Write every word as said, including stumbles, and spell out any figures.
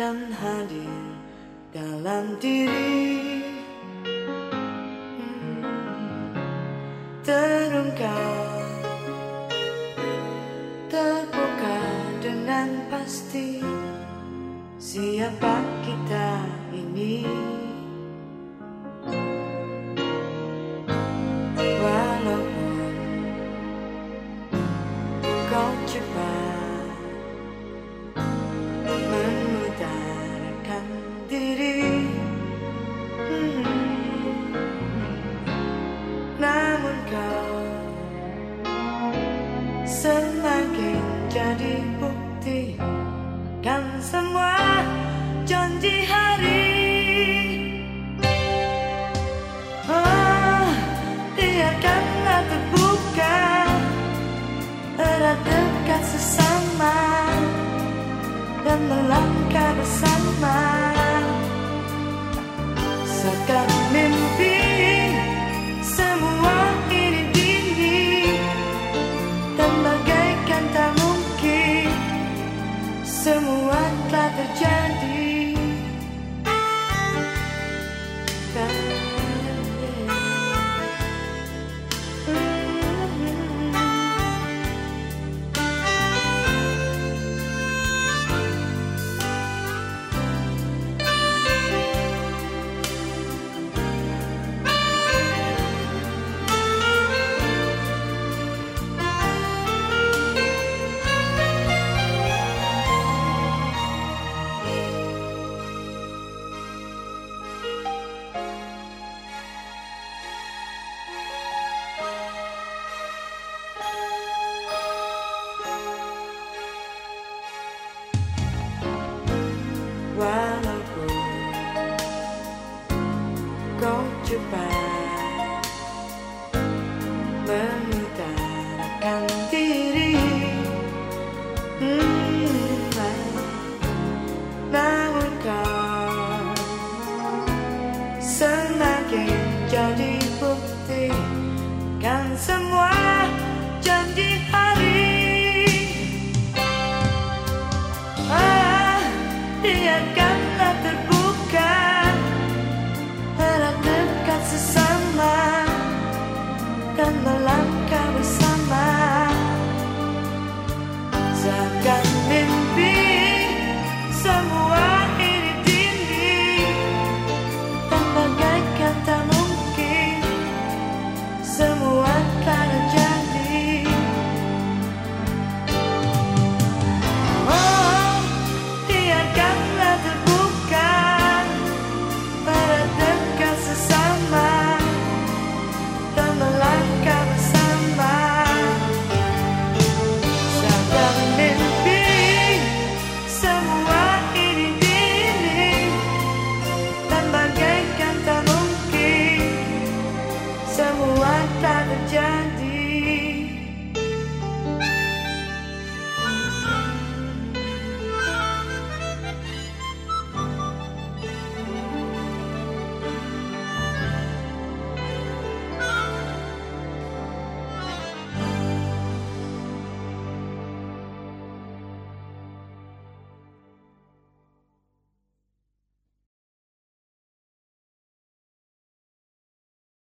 akan hadir dalam diri, terungkap, terbuka dengan pasti siapa kita ini. Walaupun kau cepat mengutarakan diri, hmm, namun kau semakin jadi bukti kan semua janji hari. Oh, biarkanlah terbuka, erat dekat sesama, dan melangkah bersama. Seakan mimpi semua ini dini, dan bagaikan tak mungkin semua telah terjadi. Walaupun kau cepat mengutarakan diri, hmm, namun kau semakin jadi bukti kan semua janji hari. Biarkanlah terbuka, erat dekat sesama, dan melangkah bersama. Seakan mimpi semua ini dini, dan bagaikan tak mungkin semua telah terjadi. Semua tak terjadi.